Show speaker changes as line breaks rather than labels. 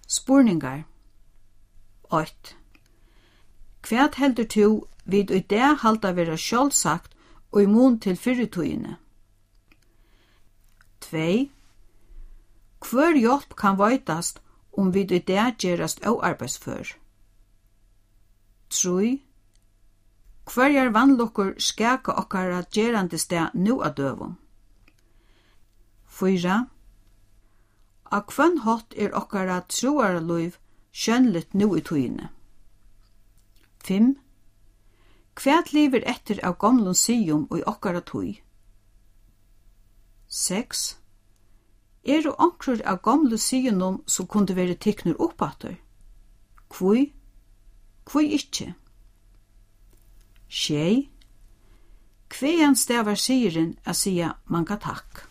Spurningar. 8. Hvat heldur tú vid i det halda vera sjálvsagt og i mun til fyrretøyene? 2. Hvør hjelp kan veitast vid i det gerast óarbeidsfør? 3. Hverjar vannlokkur skaka okkara gerandi steg nú a døvum? 4. A hvønn hatt okkara troaralív skjønnligt nú i tøyene? 5. Hvat liver etter av gamlum sigjum og i okkara tøy? 6. Og onkrur av gamlu sigjunum som kunde vere tiknur uppaftur? Hvui ikkje? 6. Hvean stavar sigeren a sia manga takk?